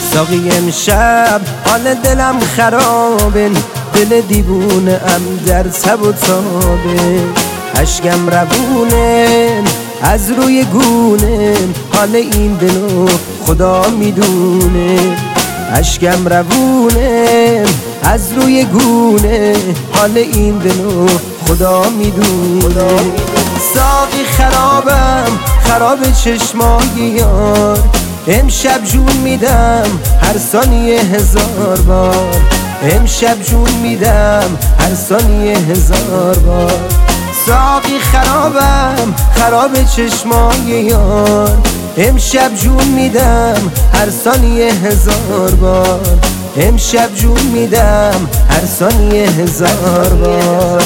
ساقی امشب حال دلم خرابه، دل دیوونه ام در تب و تابه، اشکم روونه از روی گونه، حال این دلو خدا میدونه. اشکم روونه از روی گونه، حال این دلو خدا میدونه. ساقی خرابم خراب چشمای یار، امشب جون میدم هر ثانیه 1000 بار، امشب جون میدم هر ثانیه 1000 بار. ساقی خرابم خراب چشمای یار، امشب جون میدم هر ثانیه 1000 بار، امشب جون میدم هر ثانیه 1000 بار.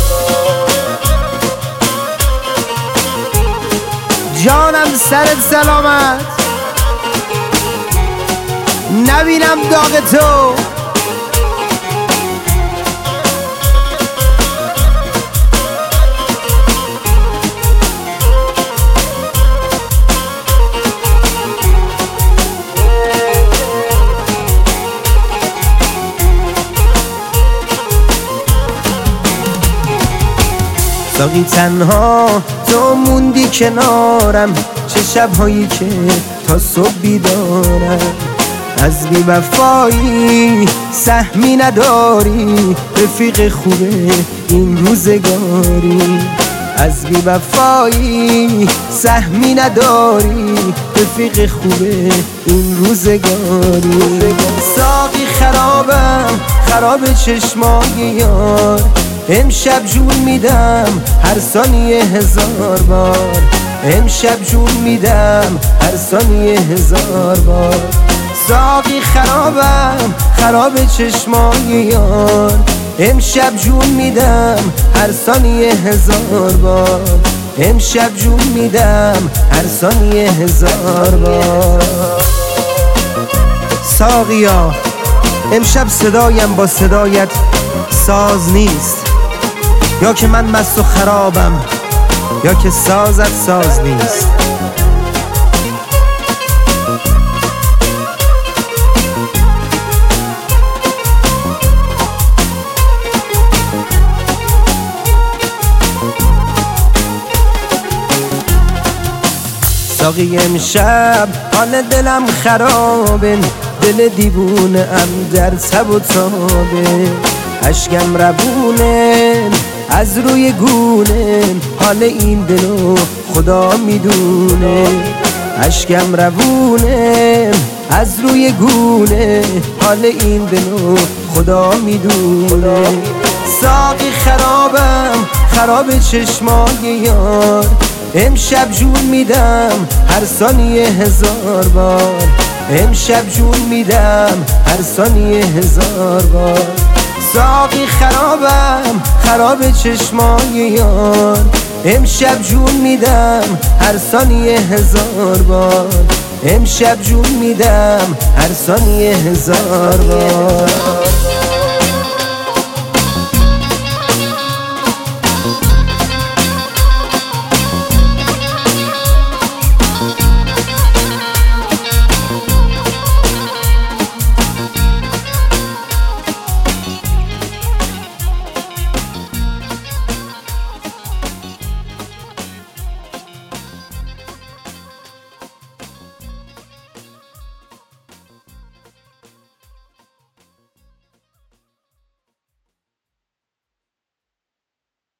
جانم سرت سلامت، نبینم داغ تو. ساقی تنها تو موندی کنارم، چه شبهایی که تا صبح بیدارم. از بی وفایی سهمی نداری، رفیق خوبه این روزگاری. از بی وفایی سهمی نداری، رفیق خوبه این روزگاری. ساقی خرابم خراب چشمای یار، امشب جون میدم هر ثانیه 1000 بار، امشب جون میدم هر ثانیه 1000 بار. ساقی خرابم خراب چشمای یار، امشب جون میدم هر ثانیه 1000 بار، امشب جون میدم هر ثانیه 1000 بار. ساقیا امشب صدایم با صدایت ساز نیست، یا که من مست و خرابم یا که سازت ساز نیست. ساقی امشب حال دلم خرابه، دل دیوونه ام در تب و تابه، اشکم روونه از روی گونه، حال این دلو خدا میدونه. اشکم روونه از روی گونه، حال این دلو خدا میدونه. ساقی خرابم خراب چشمای یار، امشب جون میدم هر ثانیه 1000 بار، امشب جون میدم هر ثانیه 1000 بار. ساقی خرابم خراب چشمای یار، امشب جون میدم هر ثانیه 1000 بار، امشب جون میدم هر ثانیه 1000 بار.